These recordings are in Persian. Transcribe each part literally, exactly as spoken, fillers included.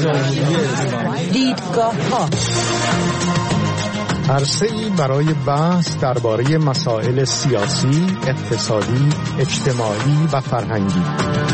دیدگاه ها، عرصه‌ای برای بحث درباره مسائل سیاسی، اقتصادی، اجتماعی و فرهنگی.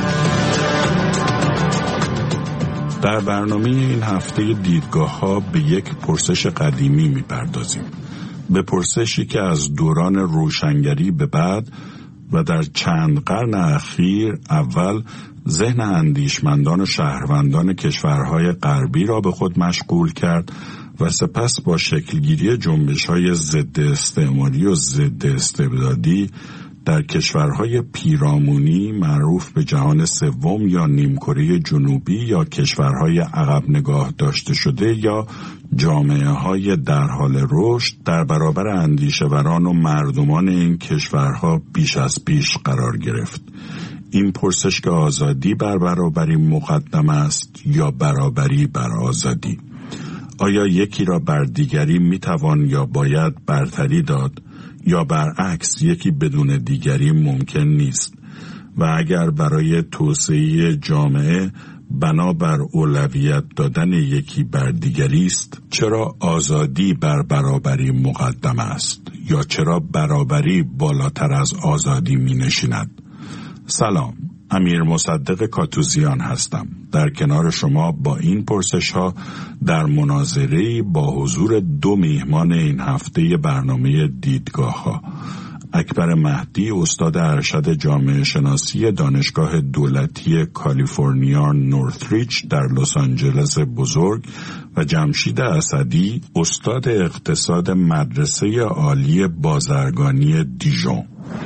در برنامه این هفته دیدگاه ها به یک پرسش قدیمی می‌پردازیم. به پرسشی که از دوران روشنگری به بعد و در چند قرن اخیر اول ذهن اندیشمندان و شهروندان کشورهای غربی را به خود مشغول کرد و سپس با شکلگیری جنبش‌های ضد استعماری و ضد استبدادی در کشورهای پیرامونی معروف به جهان سوم یا نیمکره جنوبی یا کشورهای عقب نگاه داشته شده یا جامعه‌های در حال رشد در برابر اندیشه‌وران و مردمان این کشورها بیش از پیش قرار گرفت. این پرسش که آزادی بر برابری مقدم است یا برابری بر آزادی؟ آیا یکی را بر دیگری میتوان یا باید برتری داد یا برعکس یکی بدون دیگری ممکن نیست؟ و اگر برای توسعه جامعه بنابر اولویت دادن یکی بر دیگری است، چرا آزادی بر برابری مقدم است یا چرا برابری بالاتر از آزادی می نشیند؟ سلام، امیر مصدق کاتوزیان هستم. در کنار شما با این پرسش ها در مناظره‌ای با حضور دو میهمان این هفته برنامه دیدگاه ها، اکبر مهدی استاد ارشد جامعه شناسی دانشگاه دولتی کالیفرنیا نورثریچ در لس آنجلس بزرگ و جمشید اسدی استاد اقتصاد مدرسه عالی بازرگانی دیژون.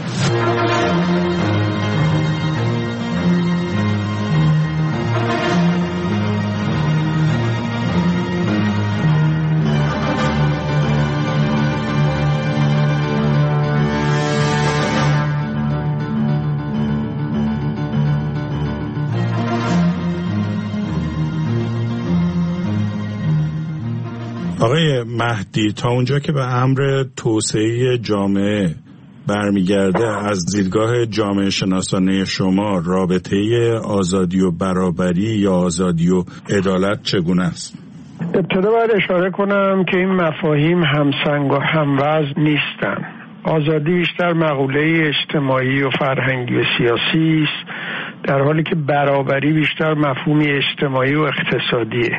آقای مهدی، تا اونجا که به امر توسعه جامعه برمیگرده، از دیدگاه جامعه شناسانه شما رابطه آزادی و برابری یا آزادی و عدالت چگونه است؟ ابتدا باید اشاره کنم که این مفاهیم همسنگ و هموزن نیستن. آزادی بیشتر مقوله اجتماعی و فرهنگی و سیاسی است، در حالی که برابری بیشتر مفهومی اجتماعی و اقتصادیه.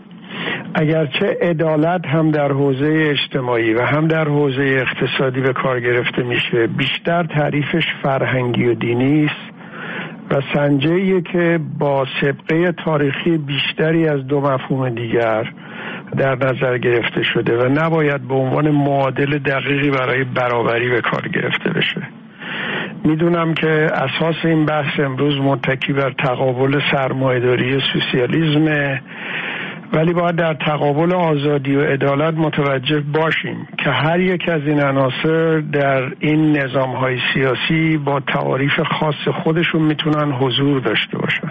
اگرچه عدالت هم در حوزه اجتماعی و هم در حوزه اقتصادی به کار گرفته میشه، بیشتر تعریفش فرهنگی و دینی است و سنجه‌ایه که با سابقه تاریخی بیشتری از دو مفهوم دیگر در نظر گرفته شده و نباید به عنوان معادل دقیقی برای برابری به کار گرفته بشه. میدونم که اساس این بحث امروز متکی بر تقابل سرمایه‌داری و سوسیالیسم، ولی باید در تقابل آزادی و عدالت متوجه باشیم که هر یک از این عناصر در این نظام‌های سیاسی با تعاریف خاص خودشون میتونن حضور داشته باشن.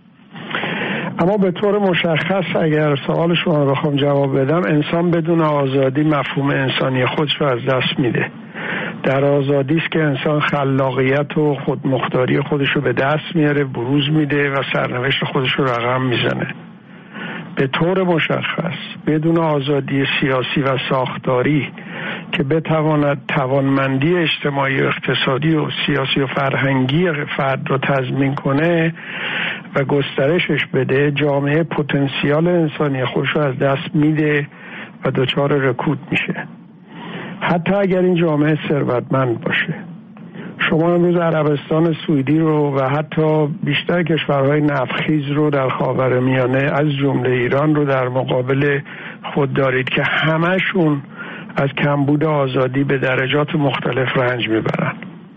اما به طور مشخص اگر سوال شما رو بخوام جواب بدم، انسان بدون آزادی مفهوم انسانی خودش رو از دست میده. در آزادی است که انسان خلاقیت و خودمختاری خودش رو به دست میاره، بروز میده و سرنوشت خودش رو رقم میزنه. به طور مشخص بدون آزادی سیاسی و ساختاری که بتواند توانمندی اجتماعی و اقتصادی و سیاسی و فرهنگی فرد رو تضمین کنه و گسترشش بده، جامعه پتانسیال انسانی خودش رو از دست میده و دچار رکود میشه، حتی اگر این جامعه ثروتمند باشه. شما امروز عربستان سعودی رو و حتی بیشتر کشورهای نفتخیز رو در خاورمیانه از جمله ایران رو در مقابل خود دارید که همشون از کمبود آزادی به درجات مختلف رنج میبرن.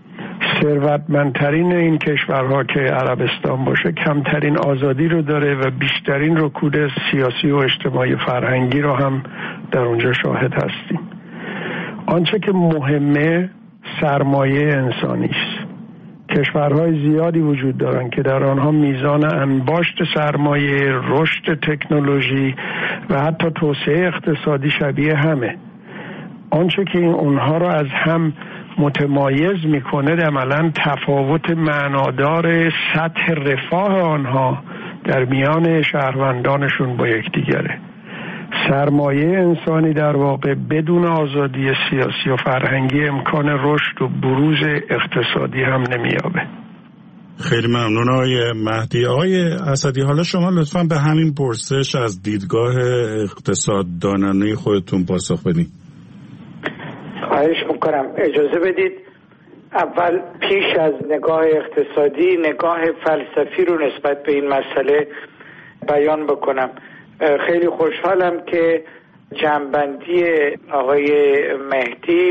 ثروتمندترین این کشورها که عربستان باشه کمترین آزادی رو داره و بیشترین رکود سیاسی و اجتماعی و فرهنگی رو هم در اونجا شاهد هستیم. آنچه که مهمه سرمایه انسانی است. کشورهای زیادی وجود دارند که در آنها میزان انباشت سرمایه، رشد تکنولوژی و حتی توسعه اقتصادی شبیه همه. آنچه که اونها را از هم متمایز میکنه عملاً تفاوت معنادار سطح رفاه آنها در میان شهروندانشون با یکدیگره. سرمایه انسانی در واقع بدون آزادی سیاسی و فرهنگی امکان رشد و بروز اقتصادی هم نمیابه. خیلی ممنون آقای مهدی. آقای اسدی، حالا شما لطفاً به همین پرسش از دیدگاه اقتصاددانانه خودتون پاسخ بدین. خواهش میکنم. اجازه بدید اول پیش از نگاه اقتصادی نگاه فلسفی رو نسبت به این مسئله بیان بکنم. خیلی خوشحالم که جنبندی آقای مهدی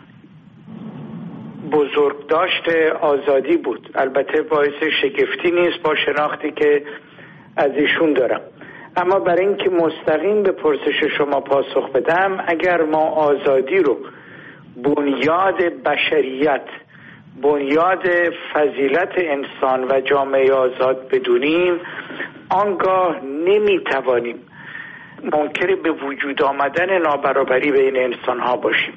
بزرگ داشته آزادی بود. البته باعث شگفتی نیست با شناختی که از ایشون دارم، اما برای اینکه مستقیم به پرسش شما پاسخ بدم، اگر ما آزادی رو بنیاد بشریت، بنیاد فضیلت انسان و جامعه آزاد بدونیم، آنگاه نمیتوانیم منکر به وجود آمدن نابرابری بین انسان ها باشیم.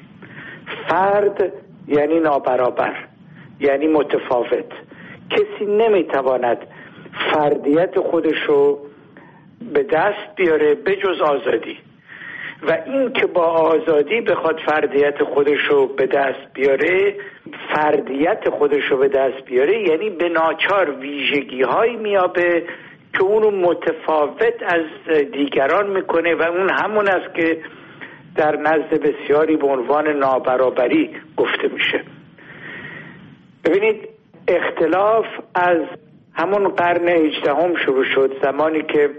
فرد یعنی نابرابر، یعنی متفاوت. کسی نمیتواند فردیت خودشو به دست بیاره بجز آزادی، و این که با آزادی بخواد فردیت خودشو به دست بیاره، فردیت خودشو به دست بیاره، یعنی به ناچار ویژگی هایی میابه که اونو متفاوت از دیگران میکنه و اون همون است که در نزد بسیاری به عنوان نابرابری گفته میشه. ببینید، اختلاف از همون قرن هجدهم شروع شد، زمانی که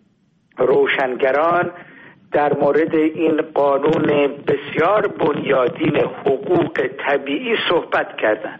روشنگران در مورد این قانون بسیار بنیادین حقوق طبیعی صحبت کردند.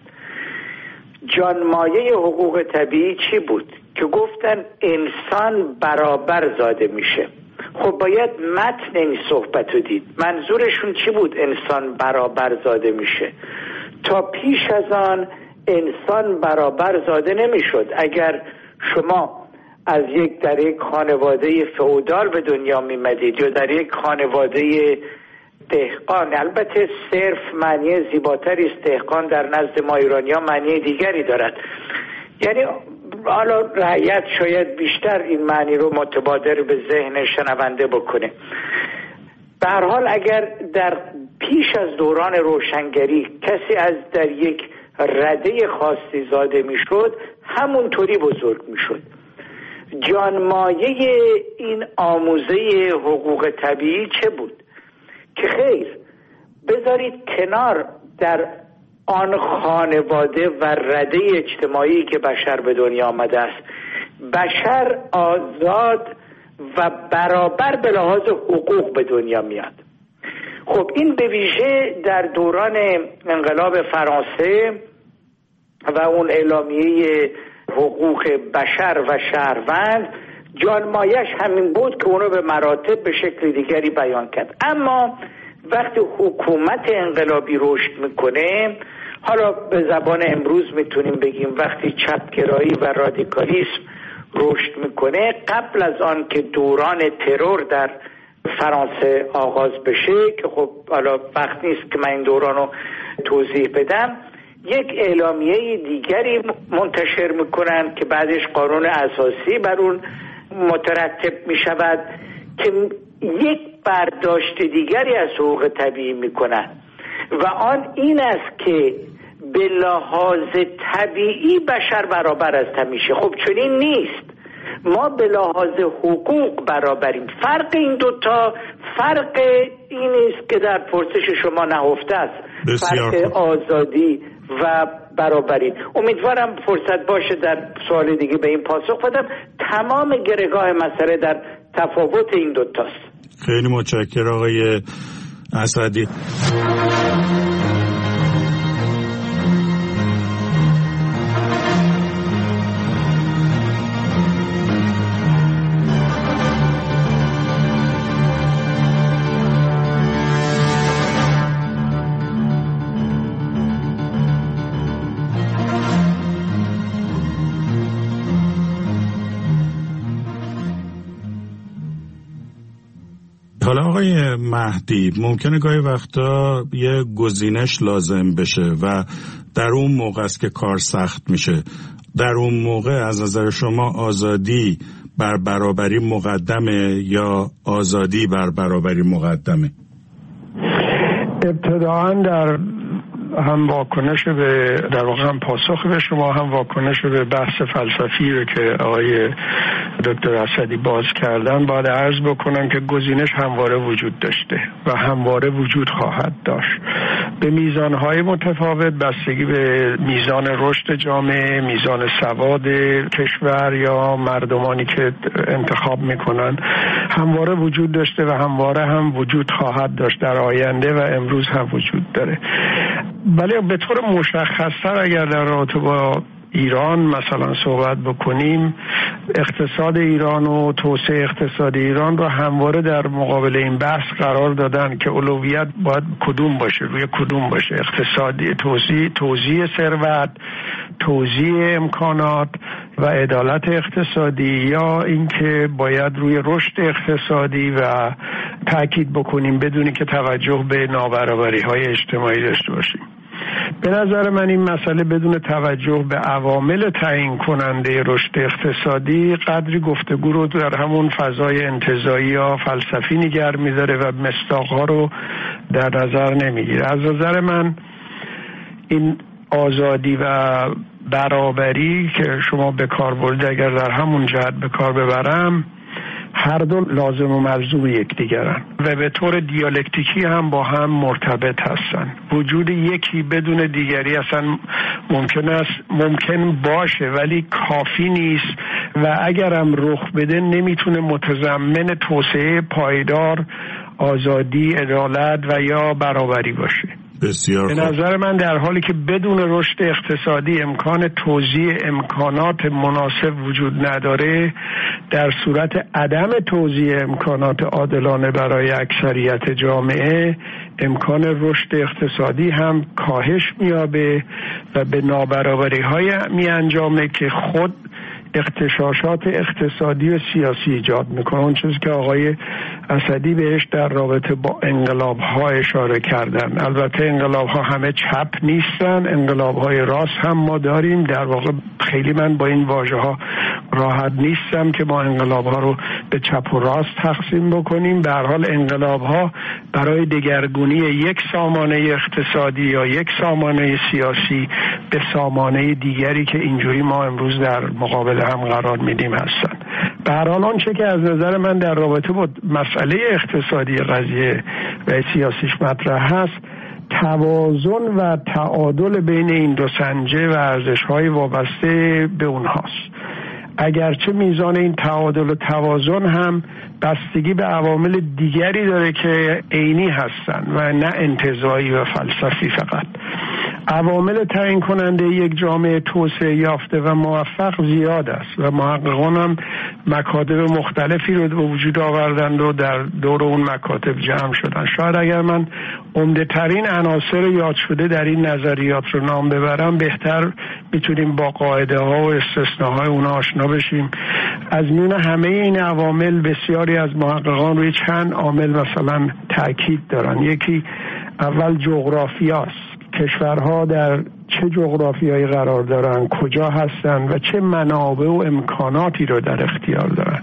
جانمایه حقوق طبیعی چی بود؟ که گفتن انسان برابر زاده میشه. خب باید متن این صحبت رو دید. منظورشون چی بود انسان برابر زاده میشه؟ تا پیش از آن انسان برابر زاده نمیشد. اگر شما از یک در یک خانواده فئودال به دنیا میمدید یا در یک خانواده دهقان، البته صرف معنی زیباتری است، دهقان در نزد ما ایرانی‌ها معنی دیگری دارد، یعنی حالا رعیت شاید بیشتر این معنی رو متبادر به ذهن شنونده بکنه. به هر حال اگر در پیش از دوران روشنگری کسی از در یک رده خاصی زاده میشد، همونطوری بزرگ میشد. جانمایه این آموزه حقوق طبیعی چه بود؟ که خیر، بذارید کنار در آن خانواده و رده اجتماعی که بشر به دنیا آمده است، بشر آزاد و برابر به لحاظ حقوق به دنیا میاد. خب این به ویژه در دوران انقلاب فرانسه و اون اعلامیه حقوق بشر و شهروند، جانمایش همین بود که اونو به مراتب به شکل دیگری بیان کرد. اما وقتی حکومت انقلابی رشد میکنه، حالا به زبان امروز میتونیم بگیم وقتی چپگرایی و رادیکالیسم رشد میکنه، قبل از آن که دوران ترور در فرانسه آغاز بشه، که خب حالا وقت نیست که من این دوران رو توضیح بدم، یک اعلامیه دیگری منتشر میکنن که بعدش قانون اساسی بر اون مترتب میشود که یک برداشت دیگری از حقوق طبیعی میکنن و آن این است که به لحاظ طبیعی بشر برابر است همیشه. خب چنین نیست، ما به لحاظ حقوق برابریم. فرق این دوتا فرق این است که در پرسش شما نهفته است، فرق آزادی و برابری. امیدوارم فرصت باشه در سوال دیگه به این پاسخ بدم. تمام گرهگاه مسئله در تفاوت این دوتاست. خیلی متشکرم آقای اسدی. حالا آقای مهدی، ممکنه گاهی وقتا یه گزینش لازم بشه و در اون موقع است که کار سخت میشه. در اون موقع از نظر شما آزادی بر برابری مقدمه یا آزادی بر برابری مقدمه؟ ابتداعا در هم واکنش به در واقع هم پاسخ به شما، هم واکنش به بحث فلسفی رو که آقای دکتر اسدی باز کردن، باید عرض بکنم که گزینش همواره وجود داشته و همواره وجود خواهد داشت به میزانهای متفاوت، بستگی به میزان رشد جامعه، میزان سواد کشور یا مردمانی که انتخاب میکنن. همواره وجود داشته و همواره هم وجود خواهد داشت در آینده و امروز هم وجود داره. ولی به طور مشخص‌تر اگر در رابطه با ایران مثلا صحبت بکنیم، اقتصاد ایران و توسعه اقتصاد ایران رو همواره در مقابل این بحث قرار دادن که اولویت باید کدوم باشه، روی کدوم باشه، اقتصادی، توزیع توزیع ثروت، توزیع امکانات و عدالت اقتصادی، یا اینکه باید روی رشد اقتصادی و تاکید بکنیم بدونی که توجه به نابرابری‌های اجتماعی داشته باشیم. به نظر من این مسئله بدون توجه به عوامل تعیین کننده رشد اقتصادی قدری گفتگو رو در همون فضای انتزاعی یا فلسفی نگه می‌داره و مصداق‌ها رو در نظر نمیگیره. از نظر من این آزادی و برابری که شما به کار بردید، اگر در همون جهت به کار ببرم، هر دو لازم و ملزوم یکدیگرن و به طور دیالکتیکی هم با هم مرتبط هستن. وجود یکی بدون دیگری اصلا ممکن است ممکن باشه ولی کافی نیست و اگرم رخ بده نمیتونه متضمن توسعه پایدار، آزادی، عدالت و یا برابری باشه. بسیار به نظر من در حالی که بدون رشد اقتصادی امکان توزیع امکانات مناسب وجود نداره، در صورت عدم توزیع امکانات عادلانه برای اکثریت جامعه، امکان رشد اقتصادی هم کاهش می‌یابه و به نابرابری‌های می انجامه که خود اغتشاشات اقتصادی و سیاسی ایجاد میکنه. اون چیزی که آقای اسدی بهش در رابطه با انقلاب ها اشاره کردن. البته انقلاب ها همه چپ نیستن، انقلاب های راست هم ما داریم. در واقع خیلی من با این واژه ها راحت نیستم که ما انقلاب ها رو به چپ و راست تقسیم بکنیم. به هر حال انقلاب ها برای دگرگونی یک سامانه اقتصادی یا یک سامانه سیاسی به سامانه دیگری که اینجوری ما امروز در مقابل هم قرار میدیم هستن. به هر حال آنچه که از نظر من در رابطه با مسئله اقتصادی قضیه و سیاسیش مطرح هست، توازن و تعادل بین این دو سنجه و ارزش‌های وابسته به اونهاست. اگرچه میزان این تعادل و توازن هم بستگی به عوامل دیگری داره که عینی هستن و نه انتزاعی و فلسفی فقط. عوامل تعیین کننده یک جامعه توسعه یافته و موفق زیاد است و محققان هم مکاتب مختلفی رو به وجود آوردند و در دور اون مکاتب جمع شدن. شاید اگر من عمده ترین عناصر یاد شده در این نظریات رو نام ببرم، بهتر میتونیم با قاعده ها و استثناهای اونها آشنا بشیم. از میون همه این عوامل بسیاری از محققان روی چند عامل مثلا تاکید دارن. یکی اول جغرافیاست. کشورها در چه جغرافیایی قرار دارن، کجا هستن و چه منابع و امکاناتی رو در اختیار دارن.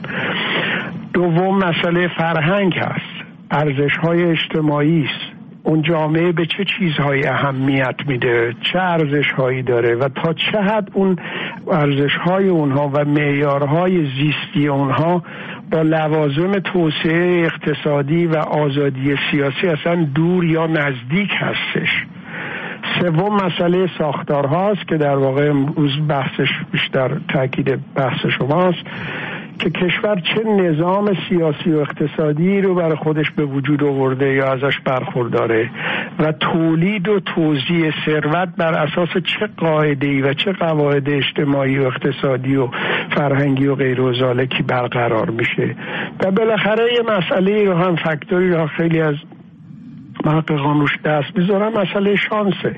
دوم مسئله فرهنگ هست، ارزش‌های اجتماعی است. اون جامعه به چه چیزهایی اهمیت میده، چه ارزش‌هایی داره و تا چه حد اون ارزش‌های اونها و معیارهای زیستی اونها با لوازم توسعه اقتصادی و آزادی سیاسی اصلا دور یا نزدیک هستش. سوم مسئله ساختارهاست که در واقع امروز بحثش بیشتر تاکید بحث شماست که کشور چه نظام سیاسی و اقتصادی رو برای خودش به وجود آورده یا ازش برخورداره و تولید و توزیع ثروت بر اساس چه قاعده‌ای و چه قواعد اجتماعی و اقتصادی و فرهنگی و غیر و ذالکی برقرار میشه. و بالاخره یه مسئله رو هم فاکتوری رو خیلی از محققان روش دست میذارن، مسئله شانسه.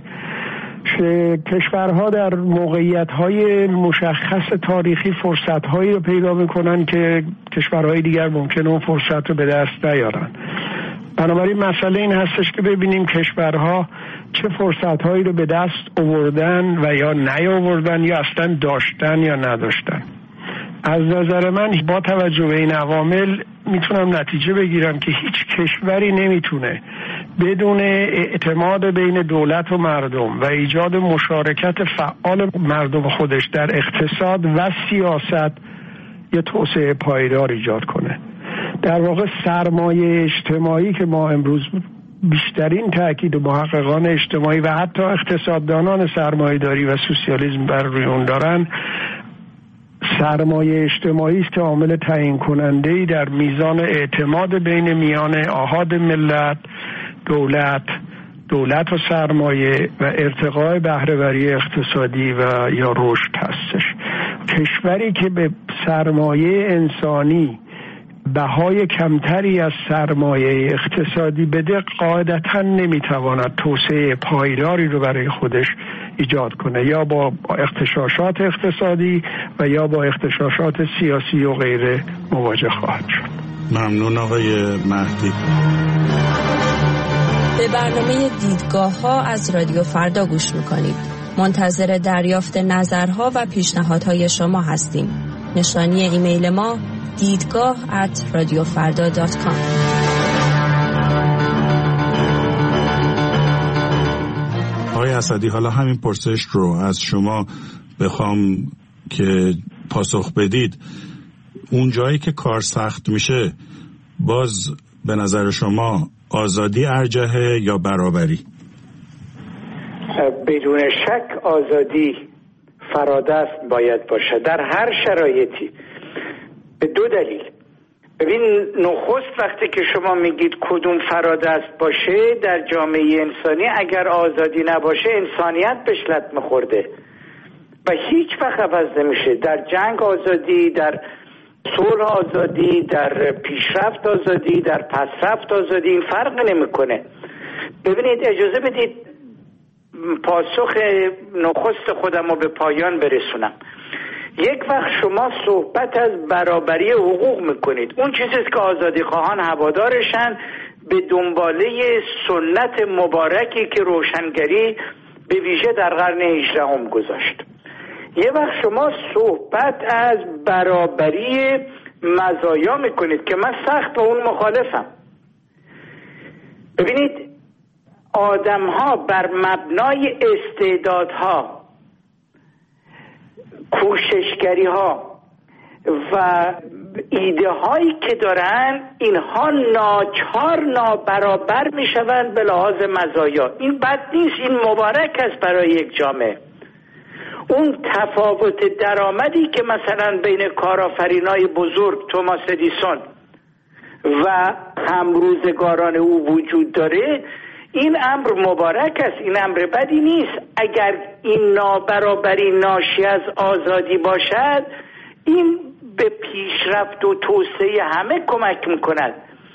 کشورها در موقعیت‌های مشخص تاریخی فرصت‌هایی رو پیدا می‌کنن که کشورهای دیگر ممکنه اون فرصت رو به دست نیارن. بنابراین مسئله این هستش که ببینیم کشورها چه فرصت‌هایی رو به دست آوردن و یا نیاوردن یا اصلا داشتن یا نداشتن. از نظر من با توجه به این عوامل میتونم نتیجه بگیرم که هیچ کشوری نمیتونه بدون اعتماد بین دولت و مردم و ایجاد مشارکت فعال مردم خودش در اقتصاد و سیاست یه توسعه پایدار ایجاد کنه. در واقع سرمایه اجتماعی که ما امروز بیشترین تاکید محققان اجتماعی و حتی اقتصاددانان سرمایه‌داری و سوسیالیسم بر روی اون دارن، سرمایه اجتماعی است که عامل تعیین کننده‌ای در میزان اعتماد بین میان آحاد ملت، دولت، دولت و سرمایه و ارتقاء بهره‌وری اقتصادی و یا رشد هستش. کشوری که به سرمایه انسانی بهای کمتری از سرمایه اقتصادی بده قاعدتاً نمیتواند توسعه پایداری رو برای خودش ایجاد کنه، یا با اغتشاشات اقتصادی و یا با اغتشاشات سیاسی و غیره مواجه خواهد شد. ممنون آقای مهدی. به برنامه دیدگاه ها از رادیو فردا گوش میکنید. منتظر دریافت نظرها و پیشنهادهای شما هستیم. نشانی ایمیل ما دیدگاه ات رادیو فردا دات کام. آقای اسدی، حالا همین پرسش رو از شما بخوام که پاسخ بدید، اون جایی که کار سخت میشه باز به نظر شما آزادی ارجحه یا برابری؟ بدون شک آزادی فرادست باید باشه در هر شرایطی، به دو دلیل. ببین، نخست وقتی که شما میگید کدوم فرادست باشه در جامعه انسانی، اگر آزادی نباشه انسانیت بهش لطمه خورده و هیچ وقت عوض نمیشه. در جنگ آزادی، در صلح آزادی، در پیشرفت آزادی، در پسرفت آزادی، این فرق نمیکنه. ببینید، اجازه بدید پاسخ نخست خودم رو به پایان برسونم. یک وقت شما صحبت از برابری حقوق میکنید، اون چیزیست که آزادی خواهان هوادارشن، به دنباله سنت مبارکی که روشنگری به ویژه در قرن هجدهم گذاشت. یه وقت شما صحبت از برابری مزایا میکنید که من سخت با اون مخالفم. ببینید، آدم ها بر مبنای استعدادها، کوششگری ها و ایده هایی که دارن، اینها ناچار نابرابر می شوند به لحاظ مزایا. این بد نیست، این مبارک است برای یک جامعه. اون تفاوت درآمدی که مثلا بین کارآفرینای بزرگ توماس ادیسون و همروزگاران او وجود داره، این امر مبارک است، این امر بدی نیست. اگر این نابرابری ناشی از آزادی باشد، این به پیشرفت و توسعه همه کمک میکند.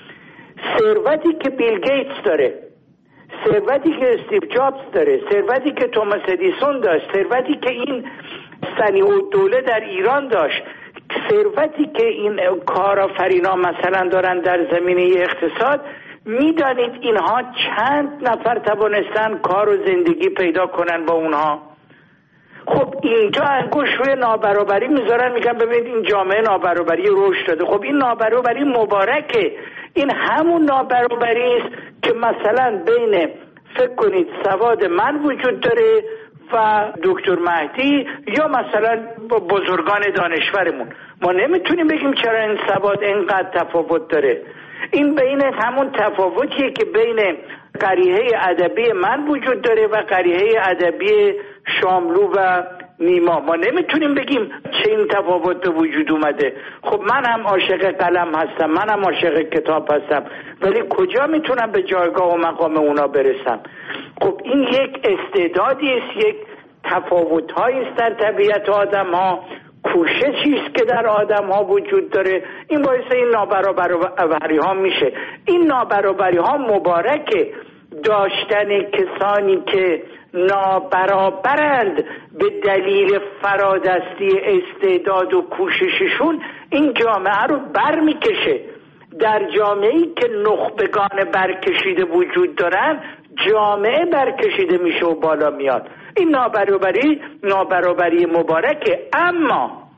ثروتی که بیل گیتس داره، ثروتی که استیو جابز داره، ثروتی که توماس ادیسون داشت، ثروتی که این صنیع‌الدوله در ایران داشت، ثروتی که این کارآفرینا مثلا دارن در زمینه اقتصاد، میدانید اینها چند نفر توانستن کار و زندگی پیدا کنن با اونها؟ خب اینجا انگوش روی نابرابری میذارن، میگن ببینید این جامعه نابرابری رشد داده. خب این نابرابری مبارکه، این همون نابرابری است که مثلا بین فکر کنید سواد من وجود داره و دکتر مهدی یا مثلا بزرگان دانشورمون. ما نمیتونیم بگیم چرا این سواد اینقدر تفاوت داره. این بین همون تفاوتیه که بین قریحه ادبی من وجود داره و قریحه ادبی شاملو و نیما. ما نمیتونیم بگیم چه این تفاوت به وجود اومده. خب من هم عاشق قلم هستم، من هم عاشق کتاب هستم، ولی کجا میتونم به جایگاه و مقام اونا برسم؟ خب این یک استعدادی است، یک تفاوت‌هایی است در طبیعت آدم ها، کوششی است که در آدم ها وجود داره. این باعث این نابرابری ها میشه. این نابرابری ها مبارکه. داشتن کسانی که نابرابرند به دلیل فرادستی استعداد و کوشششون، این جامعه رو بر میکشه. در جامعه‌ای که نخبگان برکشیده وجود دارن، جامعه برکشیده میشه و بالا میاد. این نابرابری نابرابری مبارکه. اما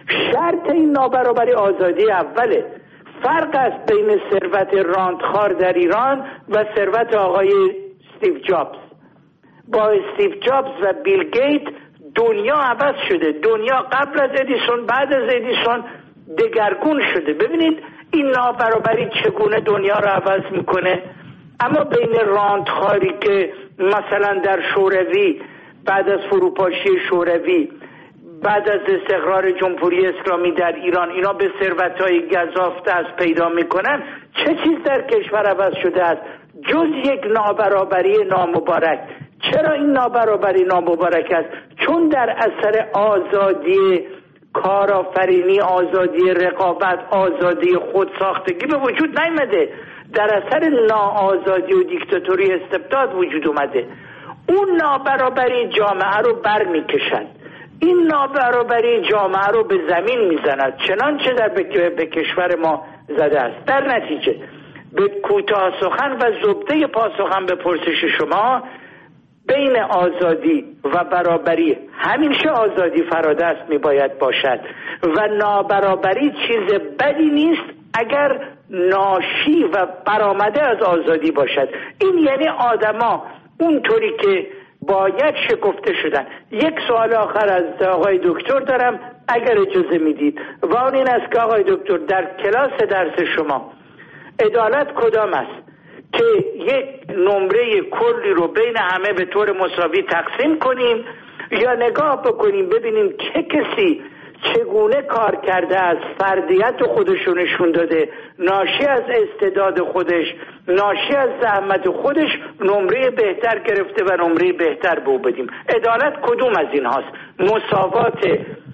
شرط این نابرابری آزادی اوله. فرق است بین ثروت راندخوار در ایران و ثروت آقای استیو جابز. با استیو جابز و بیل گیت دنیا عوض شده. دنیا قبل از ادیسون بعد از ادیسون دگرگون شده. ببینید این نابرابری چگونه دنیا رو عوض میکنه. اما بین راندخواری که مثلا در شوروی بعد از فروپاشی شوروی بعد از استقرار جمهوری اسلامی در ایران اینا به ثروت‌های گزاف دست پیدا میکنن، چه چیز در کشور عوض شده است جز یک نابرابری نامبارک؟ چرا این نابرابری نامبارک است؟ چون در اثر آزادی کارآفرینی، آزادی رقابت، آزادی خودساختگی به وجود نیامده، در اثر ناآزادی و دیکتاتوری استبداد وجود اومده. اون نابرابری جامعه رو بر میکشد. این نابرابری جامعه رو به زمین میزند، چنانچه در به کشور ما زده است. در نتیجه به کوتاه سخن و زبده پاسخم به پرسش شما، بین آزادی و برابری همیشه آزادی فرادست میباید باشد و نابرابری چیز بدی نیست اگر ناشی و برآمده از آزادی باشد. این یعنی آدما اونطوری که باید شکفته شدن. یک سوال آخر از آقای دکتر دارم اگر اجازه میدید و اون این است که آقای دکتر در کلاس درس شما عدالت کدام است؟ که یک نمره کلی رو بین همه به طور مساوی تقسیم کنیم یا نگاه بکنیم ببینیم چه کسی چگونه کار کرده از فردیت خودش رو نشون داده، ناشی از استعداد خودش، ناشی از زحمت خودش نمره بهتر گرفته و نمره بهتر به او بدیم. عدالت کدوم از این هاست؟ مساوات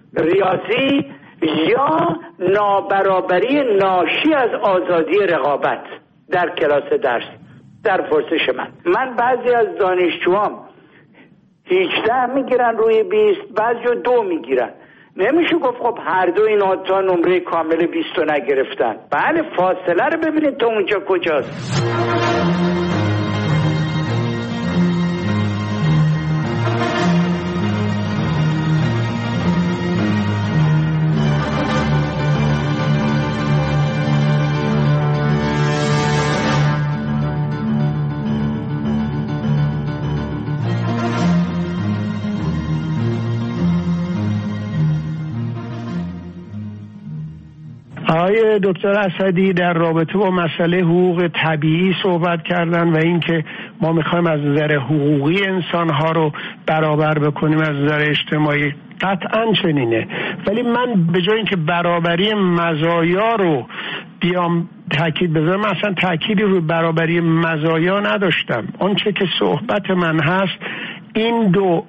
ریاضی یا نابرابری ناشی از آزادی رقابت در کلاس درس؟ در پرسش من من بعضی از دانشجوام هجده میگیرن روی بیست، بعضی دو میگیرن. نمیشه گفت خب هر دو اینا تا نمره کامل بیست رو نگرفتن. بله، فاصله رو ببینید تا اونجا کجاست. آقای دکتر اسدی در رابطه با مسئله حقوق طبیعی صحبت کردن و اینکه ما میخوایم از نظر حقوقی انسانها رو برابر بکنیم از نظر اجتماعی. قطعا چنینه، ولی من به جای اینکه برابری مزایا رو بیام تاکید بزنم، اصلا تاکیدی رو برابری مزایا نداشتم. اون چه که صحبت من هست این دو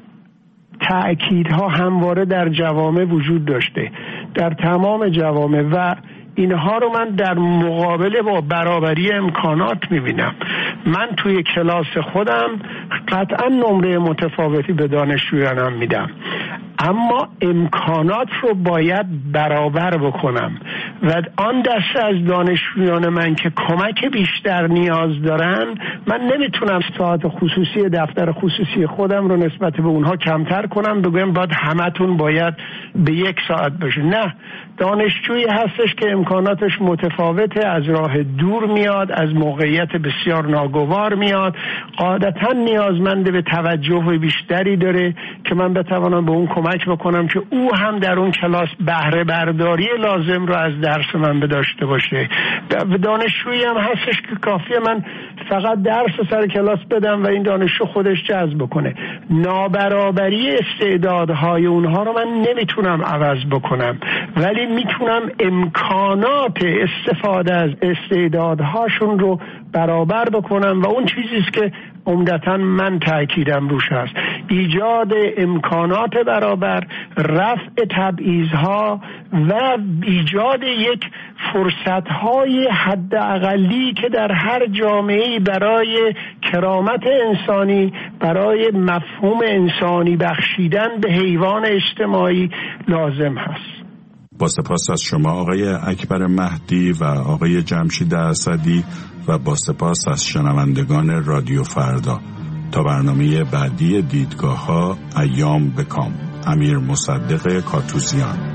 تأکیدها همواره در جوامع وجود داشته، در تمام جوامع، و اینها رو من در مقابله با برابری امکانات میبینم. من توی کلاس خودم قطعا نمره متفاوتی به دانشجویانم میدم، اما امکانات رو باید برابر بکنم و آن دسته از دانشجویان من که کمک بیشتر نیاز دارن، من نمیتونم ساعت خصوصی دفتر خصوصی خودم رو نسبت به اونها کمتر کنم، بگم باید همتون باید به یک ساعت باشه. نه، دانشجویی هستش که امکاناتش متفاوته، از راه دور میاد، از موقعیت بسیار ناگوار میاد، قاعدتا نیازمند به توجه بیشتری داره که من بتوانم به اون کمک بکنم که او هم در اون کلاس بهره برداری لازم رو از درس من بداشته باشه. دانشجویی هم هستش که کافیه من فقط درس سر کلاس بدم و این دانشجو خودش جذب کنه. نابرابری استعدادهای اونها رو من نمیتونم عوض بکنم، ولی میتونم امکانات استفاده از استعدادهاشون رو برابر بکنم و اون چیزیست که عمدتاً من تأکیدم روش هست: ایجاد امکانات برابر، رفع تبعیض‌ها و ایجاد یک فرصت‌های حداقلی که در هر جامعه‌ای برای کرامت انسانی، برای مفهوم انسانی بخشیدن به حیوان اجتماعی لازم هست. با سپاس از شما آقای اکبر مهدی و آقای جمشید اسدی و با سپاس از شنوندگان رادیو فردا. تا برنامه بعدی دیدگاه‌ها، ایام بکام. امیر مصدق کاتوزیان.